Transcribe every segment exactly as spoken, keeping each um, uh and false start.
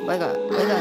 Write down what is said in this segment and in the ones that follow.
Вайга, вайга.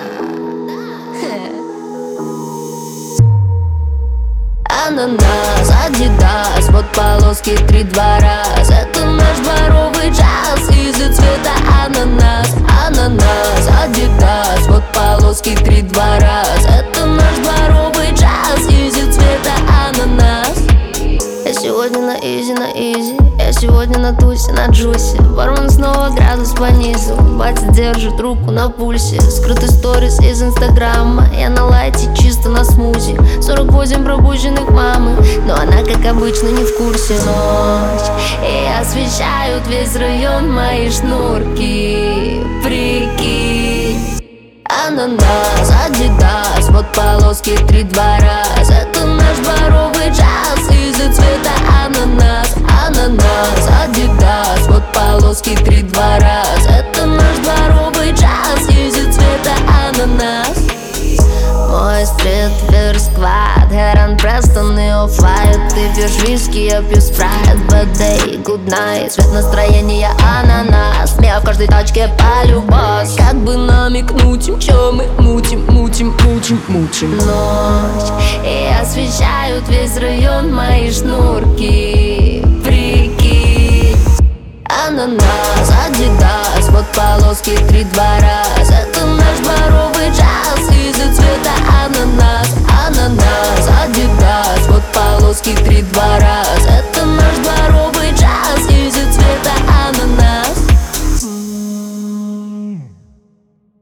Ананас, адидас, вот полоски три-два раз. Это наш дворовый джаз из-за цвета ананас. Ананас, адидас, вот полоски три-два раз. Это наш дворовый джаз из-за цвета ананас. Я сегодня на изи, на изи. Я сегодня на тусе, на джусе. Бармен снова градус понизил. Батя держит руку на пульсе. Скрытый сторис из инстаграма. Я на лайте, чисто на смузи. Сорок восемь пробужденных мамы, но она, как обычно, не в курсе. Ночь, и освещают весь район мои шнурки. Прикинь. Ананас, адидас, вот полоски три-два раз. Это наш дворовый джаз из-за цвета ананас. Ананас, адидас, вот полоски три-два раз. Это наш дворовый джаз из-за цвета ананас. Мой стрит, вер сквад, Геран Престон и Офф-Вайт. Ты пьешь виски, я пью спрайт. Bad day, good night, цвет настроения ананас. Я в каждой тачке полюбас. Как бы намекнуть им, чё мы мутим, мутим, мутим, мутим. Ночь, и освещают весь район мои шнурки. Прикинь. Ананас, адидас, вот полоски три-два раз. Это наш дворовый джаз из-за цвета ананас. Ананас, адидас, вот полоски три-два раз. Это